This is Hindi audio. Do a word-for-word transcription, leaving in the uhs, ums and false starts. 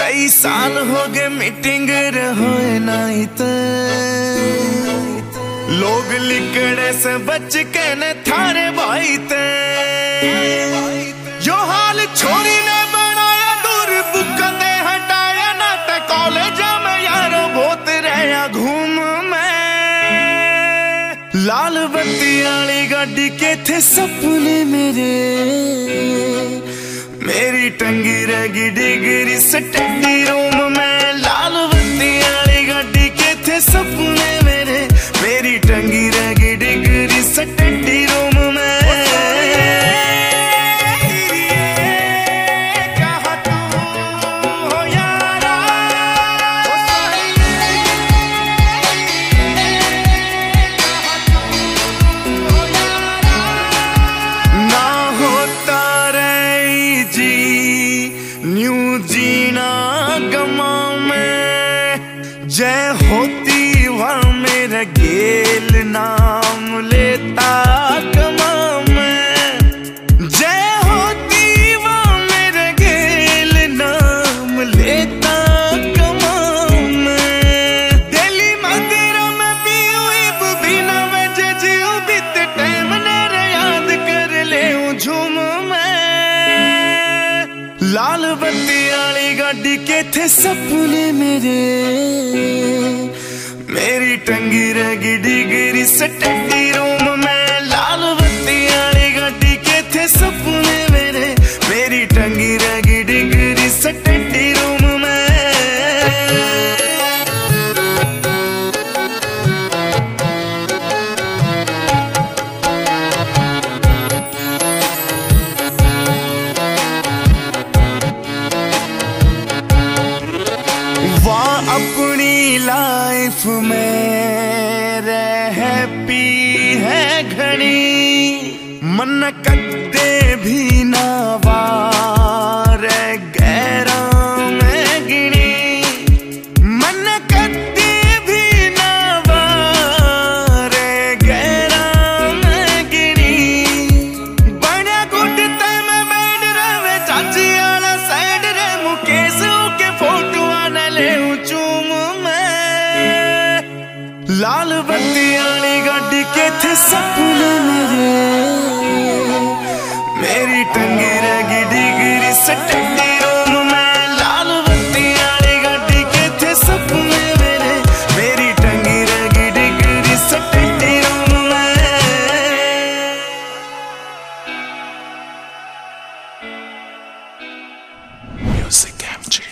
कई साल हो गए मीटिंग रहोए नाई ते लोग लिकड़े से बच के न थारे भाई ते जो हाल छोरी ने बनाया दूर बुकते हटाया ना ते कॉलेज में यारो बहुत रहा घूम में लाल बत्ती वाली गाड़ी के थे सपने मेरे मेरी टंगी रहेगी डिग्री स्टडी रूम में लाल बत्ती वाली गाड़ी के थे सपने मेरे मेरी टंगी रहेगी डिग्री स्टडी रूम में जीना गमा में जय होती वह मेरा गेल नाम लेता कमा में जय होती वह मेरा गेल नाम लेता कमा में दिल्ली मंदिर में पीऊ बिना वजह जीव बीत टाइम ने याद कर ले झूम में लाल बत्ती वाली गाड़ी के थे सपने मेरे मेरी टंगी रहेगी डिग्री स्टडी रूम में लाल बत्ती वाली गाड़ी के थे सपने मेरे मेरी टंगी रहेगी डिग्री स्टडी रूम में अपनी लाइफ में हैप्पी है घड़ी मन कदे भी ना वार गैरा में गिनी मन कदे भी ना वार गैरा में गिनी बड़ा गुट में बैठ रहे चाची वाला साइड रे मुकेश के फोटो आने ले लाल बत्ती वाली गाड़ी के थे सपने मेरे मेरी टंगी रहेगी डिग्री स्टडी रूम में लाल बत्ती वाली गाड़ी के थे सपने मेरे मेरी टंगी रहेगी डिग्री स्टडी रूम में म्यूजिक एमजी।